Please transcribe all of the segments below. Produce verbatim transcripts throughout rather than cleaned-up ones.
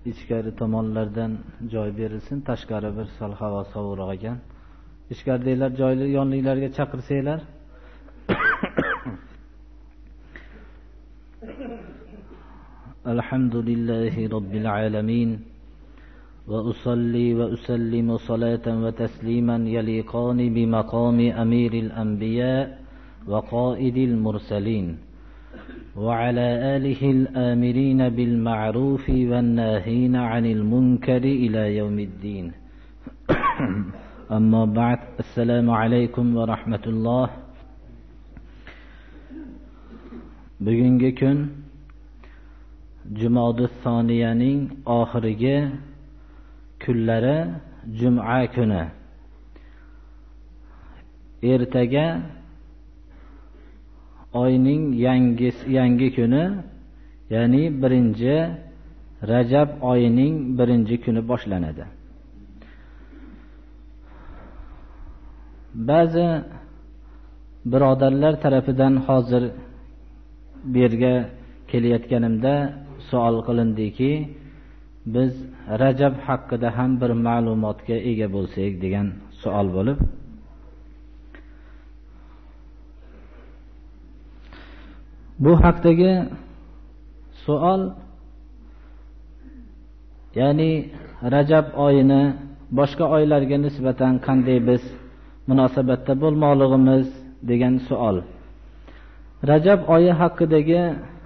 ichkari tomonlardan joy berilsin. Tashqari bir sal havo sovuqroq ekan. Ichkaridagilar joyli yonlilarga chaqirsanglar. Alhamdulillahi robbil alamin. Va usalli va usallimu salatan va tasliman yaliqani bi maqami amiril anbiya va qaidil mursalin. وعلى آله الآمرين بالمعروف والناهين عن المنكر إلى يوم الدين. أما بعد، السلام عليكم ورحمة الله. Bugungi kun Jumada Soniyaning oxirgi kunlari, Juma kuni. Ertaga oyning yangi yangi kuni, ya'ni birinchi Rajab oyining birinchi kuni boshlanadi. Ba'zi birodarlar tarafidan hozir bu yerga kelayotganimda savol qilindiki, biz Rajab haqida ham bir ma'lumotga ega bo'lsak degan savol bo'lib, bu haqdagi savol, ya'ni Rajab oyini boshqa oylarga nisbatan qanday biz munosabatda bo'lmoqligimiz degan savol. Rajab oyi haqidagi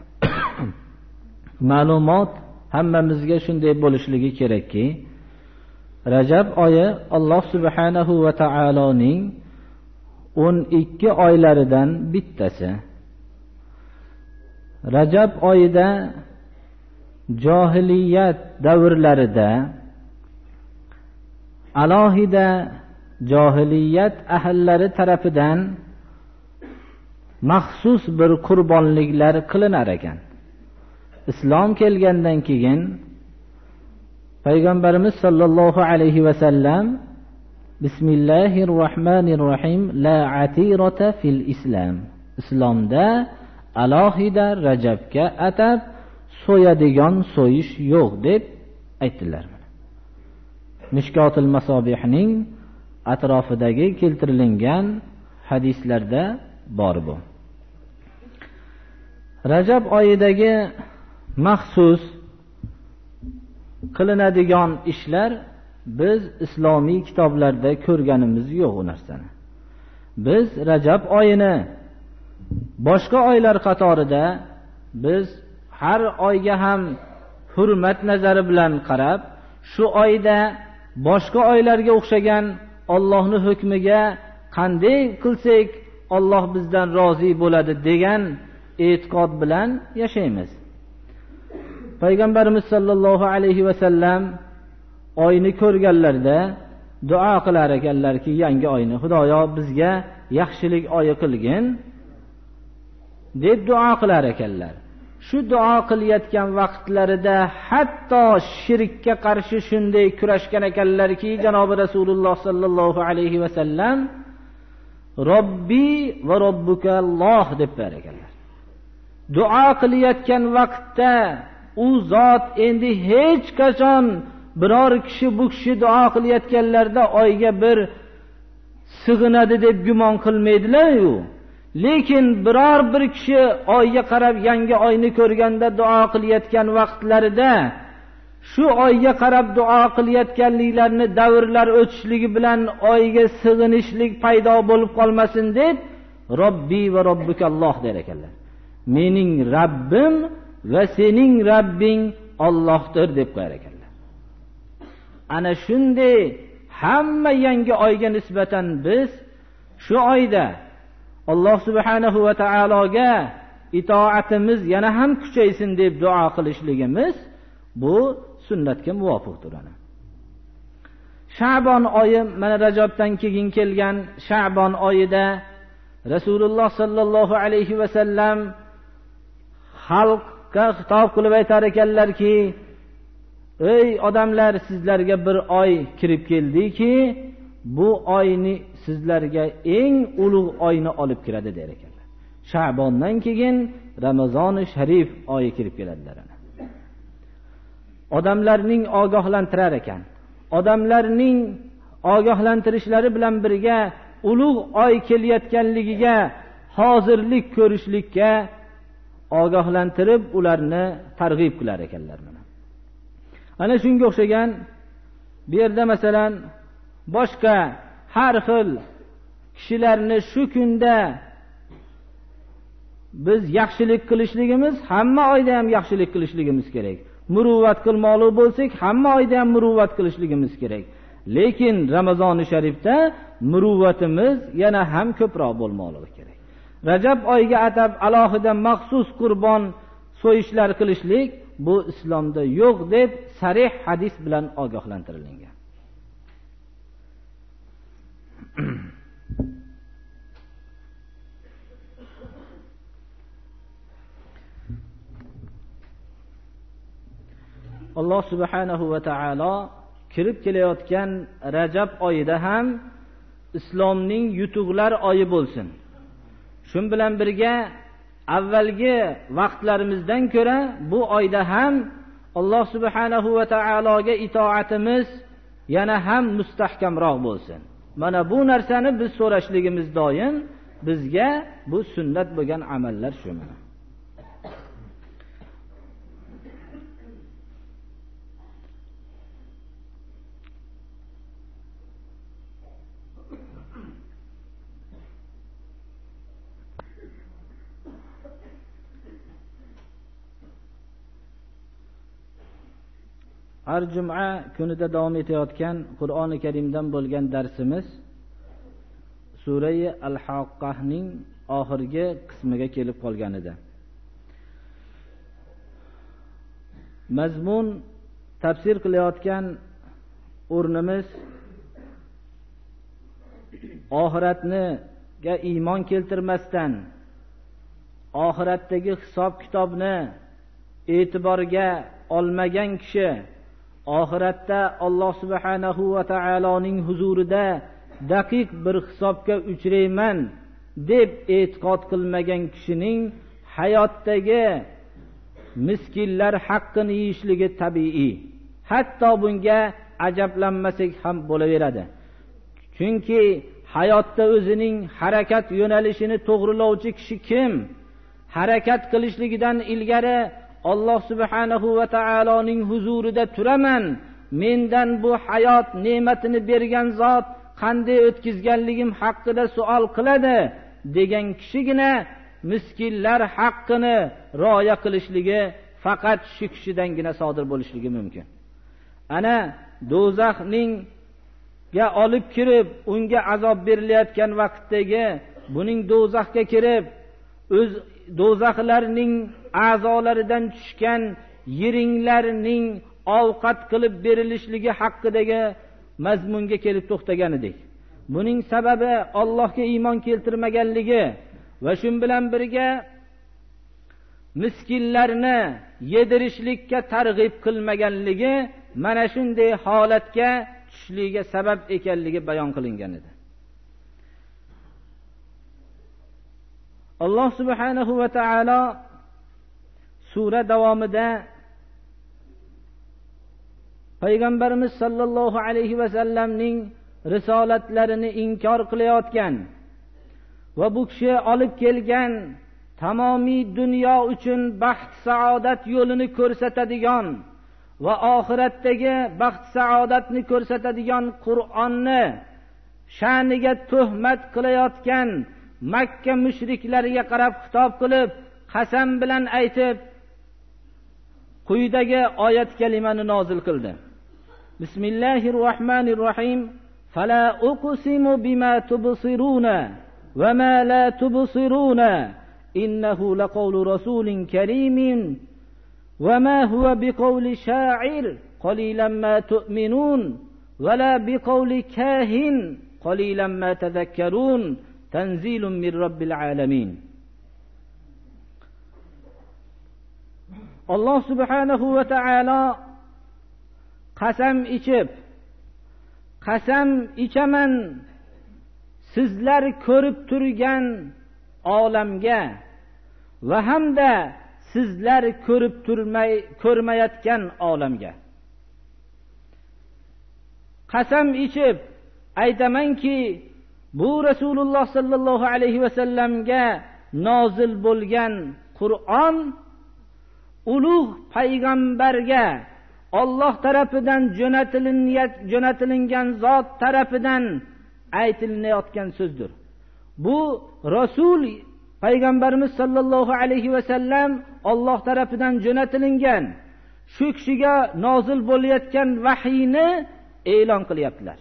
ma'lumot hammamizga shunday bo'lishligi kerakki, Rajab oyi Alloh subhanahu va taoloning o'n ikki oylaridan bittasi. Rajab oyida johiliyat davrlarida alohida johiliyat ahllari tarafidan maxsus bir qurbonliklar qilinar ekan. Islom kelgandan keyin Payg'ambarimiz sollallohu alayhi va sallam Bismillahir Rahmanir Rahim la atirata fil Islam. Islomda alohida Rajabga atab so'yadigan so'yish yo'q deb aytdilar. Mishkotul Masobihning atrofidagi keltirilgan hadislarda bor bu. Rajab oyidagi maxsus qilinadigan ishlar biz islomiy kitoblarda ko'rganimiz yo'q u narsani. Biz Rajab oyini boshqa oylar qatorida biz har oyga ham hurmat nazari bilan qarab, shu oyda boshqa oylarga o'xshagan Allohning hukmiga qanday qilsak Alloh bizdan rozi bo'ladi degan e'tiqod bilan yashaymiz. Payg'ambarimiz sollallohu alayhi va sallam oyni ko'rganlarda duo qilar ekanlarki, yangi oyni Xudoyo bizga yaxshilik oyi qilgin deb duo qilar ekanlar. Shu duo qilayotgan vaqtlarida hatto shirkka qarshi shunday kurashgan ekanlarki, janobi Rasululloh sallallohu alayhi va sallam Robbi va robbuka Alloh deb ber ekanlar. Duo qilayotgan vaqtda u zot endi hech qachon biror kishi bu kishi duo qilayotganlarda oyga bir sig'inadi deb gumon qilmaydilar-ku. Lekin biror bir kishi oyga qarab yangi oyni ko'rganda duo qilayotgan vaqtlarida shu oyga qarab duo qilayotganliklarini davrlar o'tishligi bilan oyga sig'inishlik paydo bo'lib qolmasin deb Robbi va robbukalloh der ekanlar. Mening Rabbim va sening Rabbing Allohdir deb qo'yar ekanlar. Ana shunday hamma yangi oyga nisbatan biz shu oyda Alloh subhanahu va taologa itoatimiz yana ham kuchaysin deb duo qilishligimiz bu sunnatga muvofiqdir. Sha'bon oyi, mana Rajabdan keyin kelgan Sha'bon oyida Rasululloh sallallohu alayhi va sallam xalqqa xitob qilib aytar ekanlarki, ey odamlar, sizlarga bir oy kirib keldiki, bu oyni sizlarga eng ulug' oyni olib kiradi der ekanlar. Sha'bondan keyin Ramazon-i Sharif oyi kirib keladilar. odamlarning ogohlantirar ekan. Odamlarning ogohlantirishlari bilan birga ulug' oy kelayotganligiga hozirlik ko'rishlikka ogohlantirib ularni targ'ib qilar ekanlar. Mana ana shunga o'xshagan bu yerda masalan boshqa har xil kishilarni shu kunda biz yaxshilik qilishligimiz, hamma oyda ham yaxshilik qilishligimiz kerak. Muruvvat qilmoqli bo'lsak, hamma oyda ham muruvvat qilishligimiz kerak. Lekin Ramazoni sharifda muruvvatimiz yana ham ko'proq bo'lmoqligi kerak. Rajab oyiga atab alohida maxsus qurbon so'yishlar qilishlik bu islomda yo'q deb sarih hadis bilan ogohlantirilgan. Alloh subhanahu va taolo kirib kelayotgan Rajab oyida ham islomning yutuqlar oyi bo'lsin. Shun bilan birga avvalgi vaqtlarimizdan ko'ra bu oyda ham Alloh subhanahu va taologa itoatimiz yana ham mustahkamroq bo'lsin. Mana bu narsani biz so'rashligimiz doim bizga bu sunnat bo'lgan amallar shu. Mana har juma kunida davom etayotgan Qur'oni Karimdan bo'lgan darsimiz Sura-i Al-Haqqahning oxirgi qismiga kelib qolgan edi. Mazmun tafsir qilayotgan o'rnimiz oxiratga iymon keltirmasdan oxiratdagi hisob kitobni e'tiborga olmagan kishi, oxiratda Alloh subhanahu va taoloning huzurida daqiq bir hisobga uchrayman deb e'tiqod qilmagan kishining hayotdagi miskinlar haqqini yeyishligi tabiiy. Hatto bunga ajablanmasak ham bo'laveradi. Chunki hayotda o'zining harakat yo'nalishini to'g'rilovchi kishi kim? Harakat qilishligidan ilgari Alloh subhanahu va taoloning huzurida turaman, mendan bu hayot ne'matini bergan zot qanday o'tkazganligim haqida savol qiladi degan kishigina miskinlar haqqini rioya qilishligi faqat shu kishidangina sodir bo'lishligi mumkin. Ana do'zaxning ga olib kirib unga azob berilayotgan vaqtdagi buning do'zaxga kirib o'z do'zaxlarning a'zolaridan tushgan yiringlarning ovqat qilib berilishligi haqidagi mazmunga kelib to'xtagan edik. Buning sababi Allohga iymon keltirmaganligi va shu bilan birga miskinlarni yedirishlikka targ'ib qilmaganligi mana shunday holatga tushishligiga sabab ekanligi bayon qilingan edi. Alloh subhanahu va taolo sura davomida Payg'ambarimiz sallallohu alayhi va sallamning risolatlarini inkor qilayotgan va bu kishi olib kelgan tamomiy dunyo uchun baxt saodat yo'lini ko'rsatadigan va oxiratdagi baxt saodatni ko'rsatadigan Qur'onni sha'niga tuhmat qilayotgan Makka mushriklariga qarab xitob qilib qasam bilan aytib quyidagi oyat kalimani nozil qildi. Bismillahir rohmanir rohim. Fala uqsimu bima tubsiruna va ma la tubsiruna innahu laqawlu rasulin karimin wa ma huwa biqawli sha'ir qalilan ma tu'minun wa la biqawli kahin qalilan ma tadhakkarun tanzilun min rabbil alamin. Alloh subhanahu va taolo qasam ichib qasam ichaman sizlar ko'rib turgan olamga va hamda sizlar ko'rib turmay ko'rmayotgan olamga. qasam ichib aytamanki, bu Rasululloh sallallohu alayhi vasallamga nozil bo'lgan Qur'on ulug' payg'ambarga Alloh tarafidan jo'natilingan zot tarafidan aytilayotgan so'zdir. Bu Rasul payg'ambarimiz sallallohu alayhi vasallam Alloh tarafidan jo'natilingan shu kishiga nozil bo'layotgan vahiyni e'lon qilyaptilar.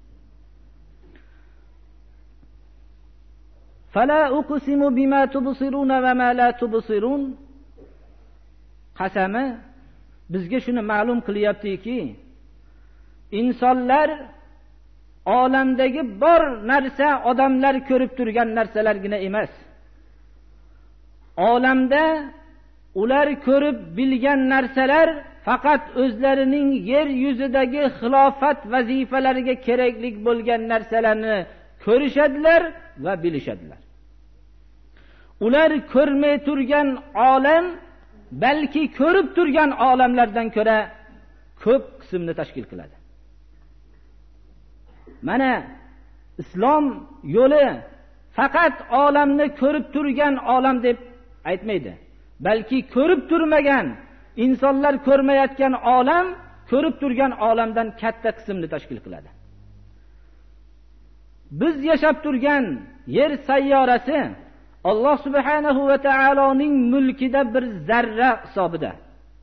Fala uqsimu bima tubsiruna va ma la tubsirun. Qasami bizga shuni ma'lum qilyaptiki, insonlar olamdagi bor narsa odamlar ko'rib turgan narsalargina emas. Olamda ular ko'rib bilgan narsalar faqat o'zlarining yer yuzidagi xilofat vazifalariga kerakli bo'lgan narsalarni ko'rishadilar va bilishadilar. Ular ko'rmay turgan olam balki ko'rib turgan olamlardan ko'ra ko'p qismni tashkil qiladi. Mana islom yo'li faqat olamni ko'rib turgan olam deb aytmaydi. Balki ko'rib turmagan, insonlar ko'rmayotgan olam ko'rib turgan olamdan katta qismni tashkil qiladi. Biz yashab turgan yer sayyorasi Alloh subhanahu va taoloning mulkida bir zarra hisobida.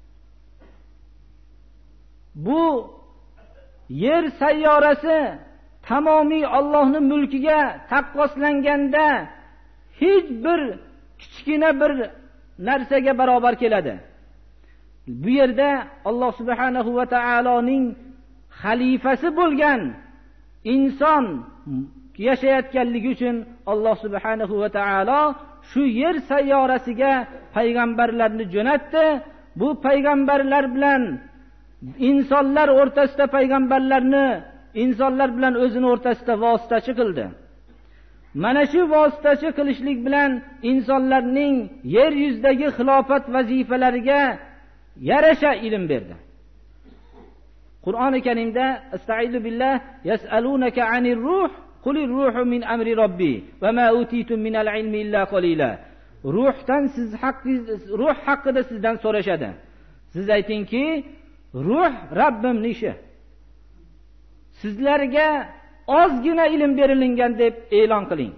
Bu yer sayyorasi tamomiy Allohning mulkiga taqqoslanganda hech bir kichkina bir narsaga barobar keladi. Bu yerda Alloh subhanahu va taoloning xalifasi bo'lgan inson yashayotganligi uchun Alloh subhanahu va taolo shu yer sayyorasiga payg'ambarlarni jo'natdi. Bu payg'ambarlar bilan insonlar o'rtasida payg'ambarlarni insonlar bilan o'zini o'rtasida vositachi qildi. Mana shu vositachi qilishlik bilan insonlarning yer yuzidagi xilofat vazifalariga yarasha ilm berdi. Qur'oni Karimda Estaizu billah yas'alunaka 'anir ruh qulir ruhu min amri robbi va ma utitum minal ilmi illa qalila. Ruhdan siz haqqingiz ruh haqida sizdan so'rashadi. Siz aytingki, ruh Rabbimning ishi. Sizlarga ozgina ilm berilingan deb e'lon qiling.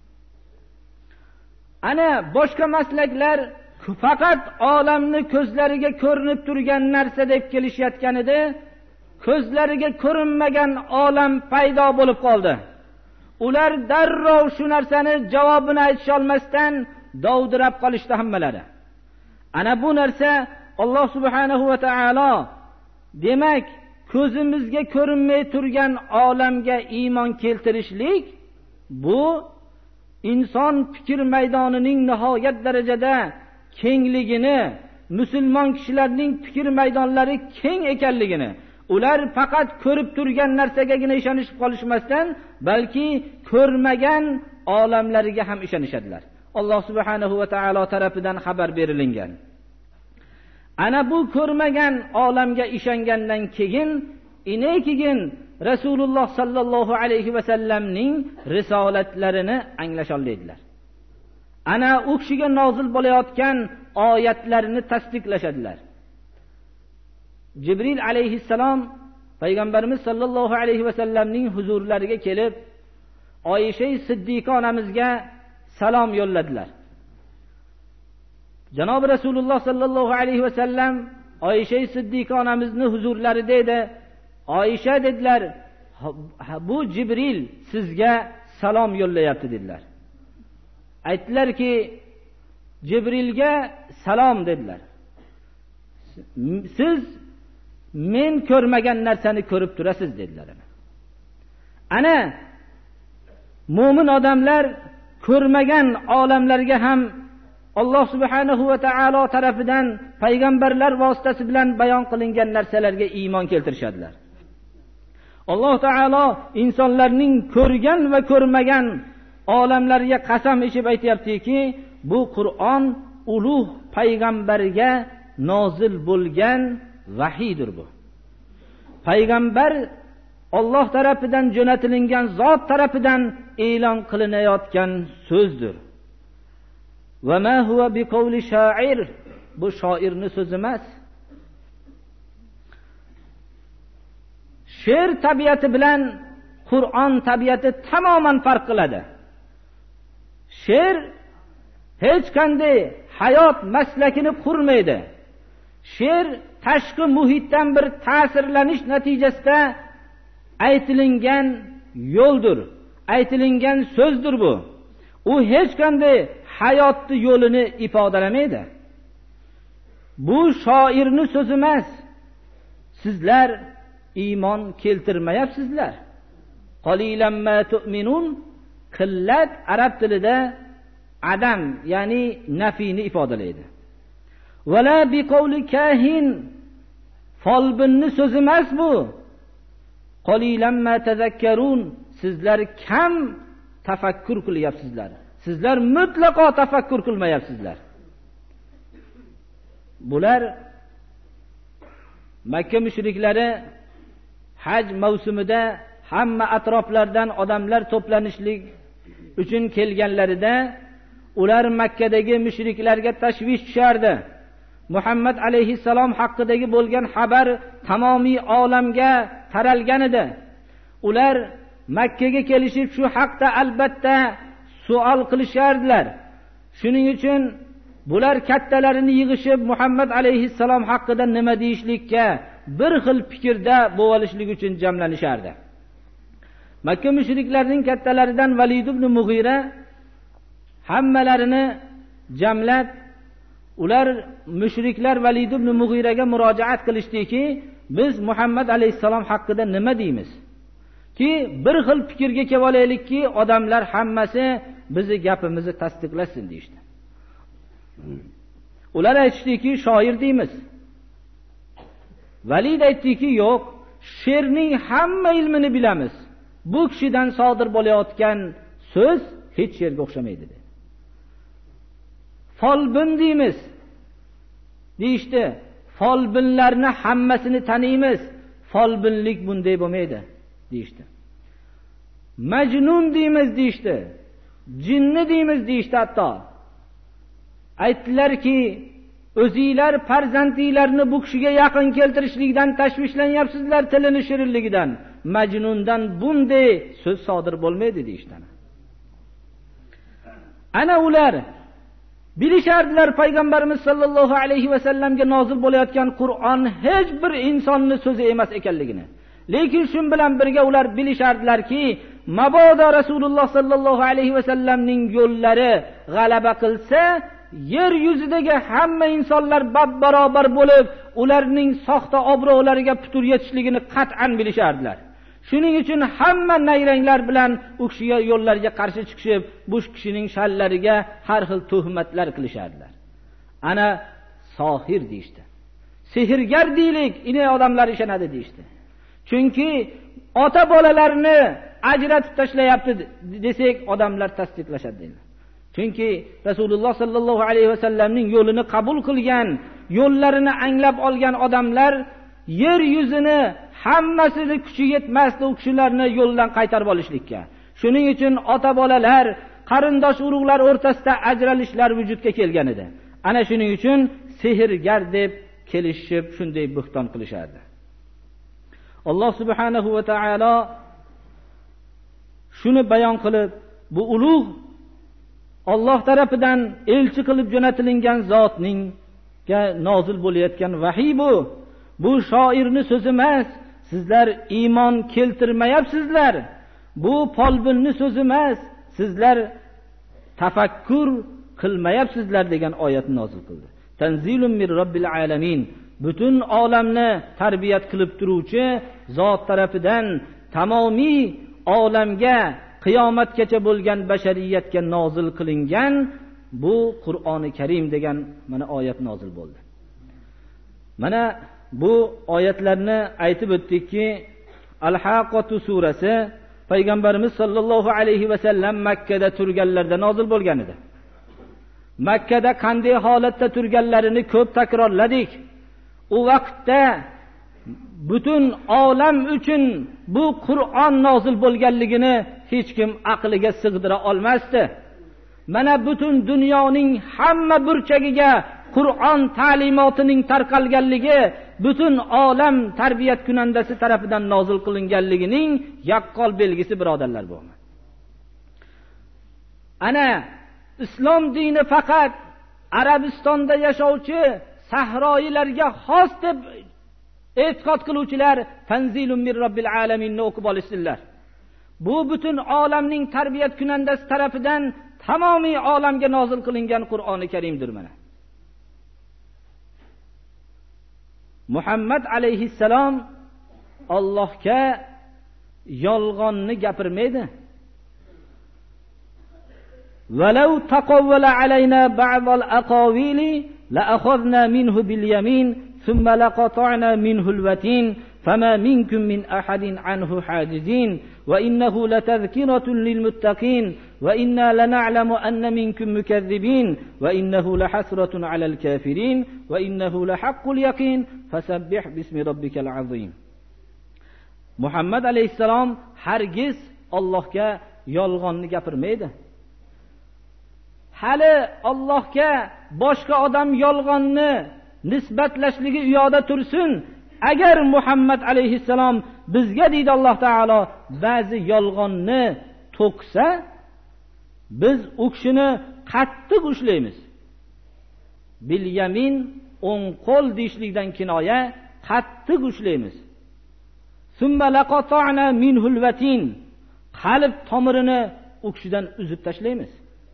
Ana boshqa maslaklar faqat olamni ko'zlariga ko'rinib turgan narsa deb kelishayotganida ko'zlariga ko'rinmagan olam paydo bo'lib qoldi. Ular darrov shu narsani javobini aytisha olmasdan dovdirab qolishdi hammalari. Ana bu narsa Alloh subhanahu va taolo demak ko'zimizga ko'rinmay turgan olamga iymon keltirishlik bu inson fikr maydonining nihoyat darajada kengligini, musulmon kishilarning fikr maydonlari keng ekanligini, ular faqat ko'rib turgan narsagagina ishonishib qolishmasdan, balki ko'rmagan olamlariga ham ishonishadilar. Alloh subhanahu va taolo tarafidan xabar berilingan. Ana bu ko'rmagan olamga ishongandan keyin, ine keyin Rasululloh sallallohu alayhi va sallamning risolatlarini anglasholmaydilar. Ana u kishiga nozil bo'layotgan oyatlarini tasdiqlashadilar. Jibril alayhissalom payg'ambarimiz sallallohu alayhi va sallamning huzurlariga kelib, Oysha Siddiqa onamizga salom yo'lladilar. Janob Rasululloh sallallohu alayhi va sallam Oysha Siddiqa onamizni huzurlarida edi. Oysha dedilar, bu Jibril sizga salom yo'llayapti dedilar. Aytdilarki, Jibrilga salom dedilar. Siz men ko'rmagan narsani ko'rib turasiz dedilar. Ana mo'min odamlar ko'rmagan olamlarga ham Alloh subhanahu va taolo tarafidan payg'ambarlar vositasi bilan bayon qilingan narsalarga iymon keltirishadilar. Alloh taolo insonlarning ko'rgan va ko'rmagan olamlarga qasam ichib aytayaptiki, bu Qur'on ulug' payg'ambarga nozil bo'lgan vahiydir bu. Payg'ambar Alloh tarafidan jo'natilingan zot tarafidan e'lon qilinayotgan so'zdir. Va ma huwa biqawli sha'ir, bu shoirning so'zi emas. She'r tabiati bilan Qur'on tabiati tamoman farq qiladi. She'r hech qanday hayot maslakini qurmaydi. She'r tashqi muhitdan bir ta'sirlanish natijasida aytilingan yo'ldir, aytilingan so'zdir bu. U hech qanday hayotni yo'lini ifodalamaydi. Bu shoirning so'zi emas. Sizlar iymon keltirmayapsizlar. Qalilan ma tu'minun, qillat arab tilida adam, ya'ni nafini ifodalaydi. Wala biqawli kahin, folbinning so'zi emas bu. Qalilan ma tazakkarun, sizlar kam tafakkur qilyapsizlar. Sizlar mutlaqo tafakkur qilmayapsizlar. Bular Makka mushriklari haj mavsumida hamma atroflardan odamlar to'planishlik uchun kelganlarida ular Makkadagi mushriklarga tashvish tushardi. Muhammad alayhissalom haqidagi bo'lgan xabar tamomiy olamga taralgan edi. Ular Makkaga kelishib shu haqda albatta savol qilishardilar. Shuning uchun bular kattalarini yig'ishib Muhammad alayhissalom haqida nima deyishlikka bir xil fikrda bo'lishlik uchun jamlanishardi. Makka mushriklarining kattalaridan Valid ibn Mughira hammalarini jamlab, ular mushriklar Valid ibn Mughiraga murojaat qilishdiki, biz Muhammad alayhissalom haqida nima deymiz? Ki bir xil fikrga kelib olaylikki, odamlar hammasi bizni gapimizni tasdiqlasin deydi. Ular aytishdiki, shoir deymiz. Valid aytdiki, yo'q, she'rning hamma ilmini bilamiz. Bu kishidan sodir bo'layotgan so'z hech she'rga o'xshamaydi dedi. Folbin deymiz deyishdi. Folbinlarni hammasini taniymiz. Folbinlik bunday bo'lmaydi deyishdi. Majnun deymiz deyishdi. Jinni deymiz deyishdi hatto. Aytdilarki, o'zinglar farzandinglarni bu kishiga yaqin keltirishlikdan tashvishlanyapsizlar, tilini shirinligidan. Majnundan bunday so'z sodir bo'lmaydi deyishdi. Ana ular bilishardilar payg'ambarimiz sollallohu alayhi va sallamga nozil bo'layotgan Qur'on hech bir insonning so'zi emas ekanligini. Lekin shun bilan birga ular bilishardilarki, mabodo Rasululloh sollallohu alayhi va sallamning yo'llari g'alaba qilsa, yer yuzidagi hamma insonlar bab-barobar bo'lib, ularning soxta obro'lariga putur yetishligini qat'an bilishardilar. Shuning uchun hamma nayranglar bilan u kishiga yo'llarga qarshi chiqishib, bu kishining shallariga har xil tuhmatlar qilishardilar. Ana sohir deydi. Sehrgar deylik, ine odamlar ishonadi deydi. Chunki ota bolalarni ajratib tashlayapti desak, odamlar tasdiqlashadi deydi. Chunki Rasululloh sallallohu alayhi va sallamning yo'lini qabul qilgan, yo'llarini anglab olgan odamlar yer yuzini hammasini kuchi yetmasdi u kishilarni yo'ldan qaytarib olishlikka. Shuning uchun ota bolalar, qarindosh urug'lar o'rtasida ajralishlar vujudga kelgan edi. Ana shuning uchun sehrgar deb kelishib shunday bo'xton qilishardi. Alloh subhanahu va taolo shuni bayon qilib, bu ulug' Alloh tarafidan elchi qilib jo'natilingan zotning ga nozil bo'layotgan vahiy bu. Bu shoirning so'zi emas. Sizlar iymon keltirmayapsizlar. Bu folbinning so'zi emas. Sizlar tafakkur qilmayapsizlar degan oyatni nozil qildi. Tanzilun mir robbil alamin. Butun olamni tarbiyat qilib turuvchi zot tarafidan tamomiy olamga qiyomatgacha bo'lgan bashariyatga nozil qilingan bu Qur'oni Karim degan mana oyat nozil bo'ldi. Mana bu oyatlarni aytib o'tdikki, Al-Haqqatu surasi payg'ambarimiz sollallohu alayhi va sallam Makkada turganlarda nozil bo'lgan edi. Makkada qanday holatda turganlarini ko'p takrorladik. U vaqtda butun olam uchun bu Qur'on nozil bo'lganligini hech kim aqliga sig'dira olmasdi. Mana butun dunyoning hamma burchagiga Qur'on ta'limotining tarqalganligi butun olam tarbiyat kunandasi tarafidan nozil qilinganligining yaqqol belgisi, birodarlar bu. Ana islom dini faqat Arabistonda yashovchi sahroyilarga xos deb e'tiqod qiluvchilar Tanzilun min Robbil alaminni o'qib olishsinlar. Bu butun olamning tarbiyat kunandasi tarafidan tamomiy olamga nozil qilingan Qur'oni Karimdir mana. Muhammad alayhissalom Allohga yolg'onni gapirmaydi. وَلَوْ تَقَوَّلَ عَلَيْنَا بَعْضَ الْأَقَاوِيلِ لَأَخَذْنَا مِنْهُ بِالْيَمِينِ ثُمَّ لَقَطَعْنَا مِنْهُ الْوَتِينَ فَمَا مِنْكُمْ مِنْ أَحَدٍ عَنْهُ حَاجِزِينَ وَإِنَّهُ لَتَذْكِرَةٌ لِلْمُتَّقِينَ وَإِنَّا لَنَعْلَمُ أَنَّ مِنْكُمْ مُكَذِّبِينَ وَإِنَّهُ لَحَسْرَةٌ عَلَى الْكَافِرِينَ وَإِنَّهُ لَحَقُّ الْيَقِينِ فَسَبِّحْ بِاسْمِ رَبِّكَ الْعَظِيمِ. Muhammad alayhissalom hargiz Allohga yolg'onni gapirmaydi. Hali Allohga boshqa odam yolg'onni nisbatlashligi u yoqda tursin. Agar Muhammad alayhissalom bizga deydi Alloh taolo ba'zi yolg'onni to'ksa, biz u kishini qattiq ushlaymiz. Bil yamin, o'ng qo'l deyishlikdan kinoya, qattiq ushlaymiz. Summa laqata'na minhul watin, qalb tomirini u kishidan uzib tashlaymiz.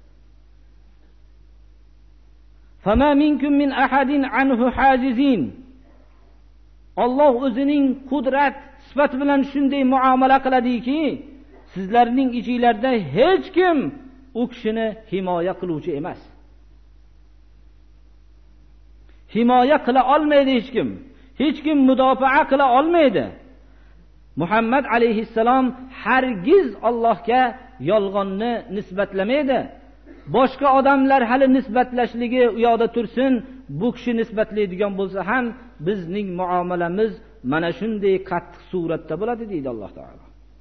Fama minkum min ahadin anhu hajizin. Alloh o'zining qudrat sifati bilan shunday muomala qiladiki, sizlarning ichingizda hech kim u kishini himoya qiluvchi emas. Himoya qila olmaydi hech kim. Hech kim mudofaa qila olmaydi. Muhammad alayhissalom hargiz Allohga yolg'onni nisbatlamaydi. Boshqa odamlar hali nisbatlashligi u yoqda tursin, bu kishi nisbatlaydigan bo'lsa ham bizning muomalamiz mana shunday qattiq suratda bo'ladi deydi Alloh taolo.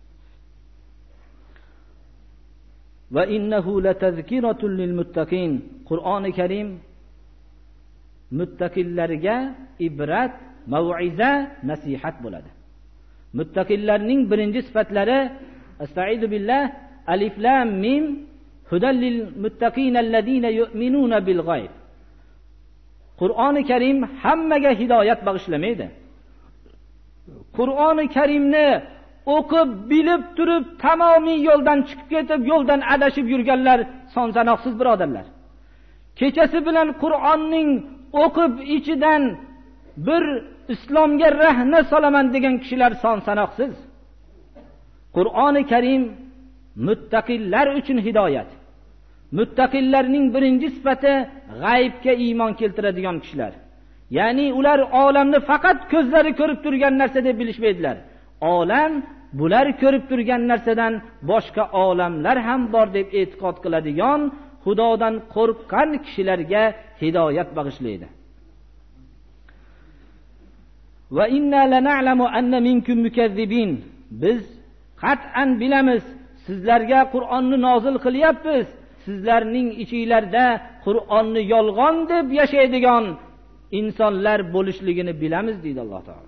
Va innahu latazkiratun lilmuttaqin. Qur'oni Karim muttaqillarga ibrat, mau'iza, nasihat bo'ladi. Muttaqillarning birinchi sifatlari astaizu billah alif lam mim hudal lil muttaqin allazina yu'minuna bil g'ayb. Qur'oni Karim hammaga hidoyat bag'ishlamaydi. Qur'oni Karimni o'qib, bilib turib tamomiy yo'ldan chiqib ketib, yo'ldan adashib yurganlar son sanoqsiz birodarlar. Kechasi bilan Qur'onning o'qib ichidan bir islomga rahna solaman degan kishilar son sanoqsiz. Qur'oni Karim muttaqillar uchun hidoyat. Muttaqillarning birinchi sifati g'aybga iymon keltiradigan kishilar. Ya'ni ular olamni faqat ko'zlari ko'rib turgan narsa deb bilishmaydilar. Olam bular ko'rib turgan narsadan boshqa olamlar ham bor deb e'tiqod qiladigan, Xudodan qo'rqqan kishilarga hidoyat bag'ishlaydi. Va inna lana'lamu anna minkum mukazzibin. Biz qat'an bilamiz, sizlarga Qur'onni nozil qilyapmiz. Sizlarning ichingizda Qur'onni yolg'on deb yashaydigan insonlar bo'lishligini bilamiz deydi Alloh taolo.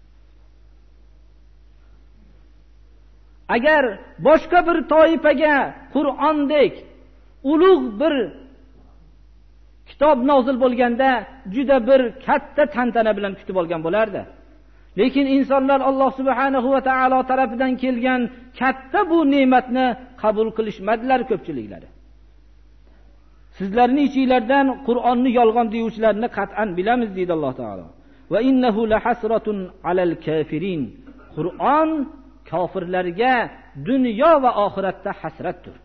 Agar boshqa bir toifaga Qur'ondek ulug' bir kitob nozil bo'lganda juda bir katta tantana bilan kutib olgan bo'lardi. Lekin insonlar Alloh subhanahu va taolo tarafidan kelgan katta bu ne'matni qabul qilishmadilar ko'pchiliklari. Sizlarning ichingizdan Qur'onni yolg'on deyuvchilarni qat'an bilamiz deydi Alloh taolo. Va innahu lahasratun alal kafirin. Qur'on kofirlarga dunyo va oxiratda hasratdir.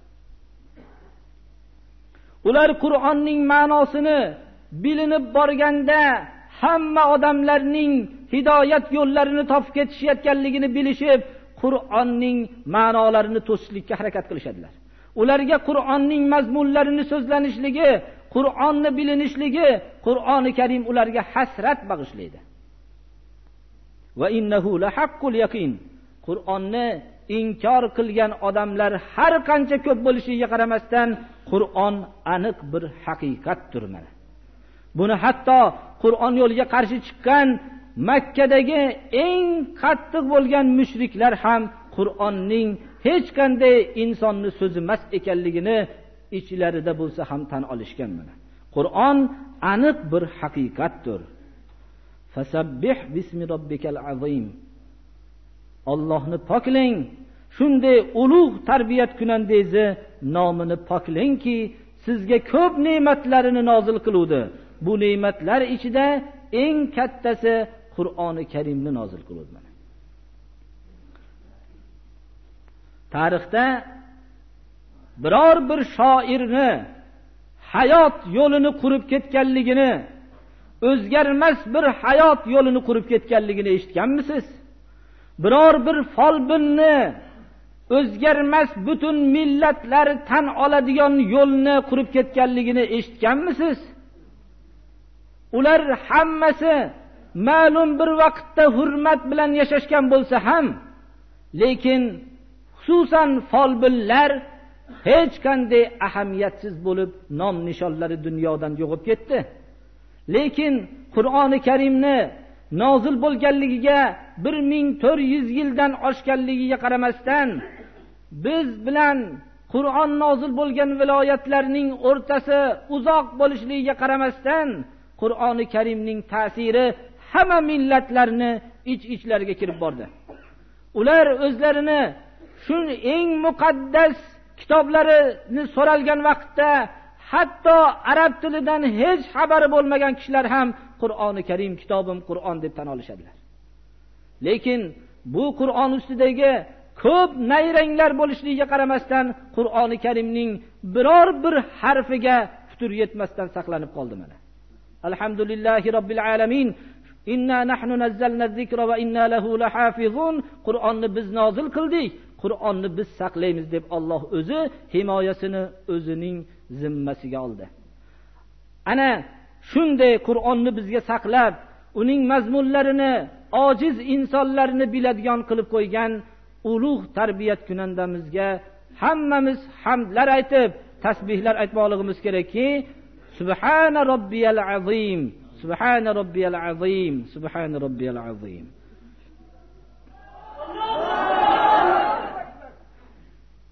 Ular Qur'onning ma'nosini bilinib borganda hamma odamlarning hidoyat yo'llarini topib ketishayotganligini bilishib, Qur'onning ma'nolarini to'sishlikka harakat qilishadilar. Ularga Qur'onning mazmunlarini so'zlanishligi, Qur'onni bilinishligi, Qur'oni Karim ularga hasrat bag'ishlaydi. va innahu lahaqqul yaqin. Qur'onni inkor qilgan odamlar har qancha ko'p bo'lishiga qaramasdan Qur'on aniq bir haqiqatdir mana. Buni hatto Qur'on yo'liga qarshi chiqqan Makkadagi eng qattiq bo'lgan mushriklar ham Qur'onning hech qanday insonni so'zi emas ekanligini ichlarida bo'lsa ham tan olishgan mana. Qur'on aniq bir haqiqatdir. Fasabbih bismi robbikal azim. Allohni poklang, shunday ulug' tarbiyat kunangizni nomini poklangki, sizga ko'p ne'matlarini nozil qiluvdi. Bu ne'matlar ichida eng kattasi Qur'oni Karimni nozil qiluvdi mana. Tarixda biror bir shoirni hayot yo'lini qurib ketganligini, o'zgarmas bir hayot yo'lini qurib ketganligini eshitganmisiz? Biror bir folbinni o'zgarmas butun millatlar tan oladigan yo'lni qurib ketganligini eshitganmisiz? Ular hammasi ma'lum bir vaqtda hurmat bilan yashashgan bo'lsa ham, lekin xususan folbinlar hech qanday ahamiyatsiz bo'lib nom nishonlari dunyodan yo'qib ketdi. Lekin Qur'oni Karimni nozil bo'lganligiga bir ming to'rt yuz yildan oshganligiga qaramasdan, biz bilan Qur'on nozil bo'lgan viloyatlarning o'rtasi uzoq bo'lishligiga qaramasdan, Qur'oni Karimning ta'siri hamma millatlarni ich-ichlariga kirib bordi. Ular o'zlarini shu eng muqaddas kitoblarini so'ralgan vaqtda hatto arab tilidan hech xabari bo'lmagan kishilar ham Qur'oni Karim kitobim Qur'on deb tan olishadilar. Lekin bu Qur'on ustidagi ko'p nayranglar bo'lishligiga qaramasdan Qur'oni Karimning biror bir harfiga putur yetmasdan saqlanib qoldi mana. Alhamdulillahi robbil alamin. Inna nahnu nazzalna zikra va inna lahu lahafizun. Qur'onni biz nozil qildik, Qur'onni biz saqlaymiz deb Alloh o'zi himoyasini o'zining zimmasiga oldi. Ana shunday Qur'onni bizga saqlab, uning mazmunlarini ojiz insonlarni biladigan qilib qo'ygan ulug' tarbiyat kunandamizga hammamiz hamdlar aytib, tasbihlar aytmoqligimiz kerakki, Subhana robbiyal azim, Subhana robbiyal azim, Subhana robbiyal azim.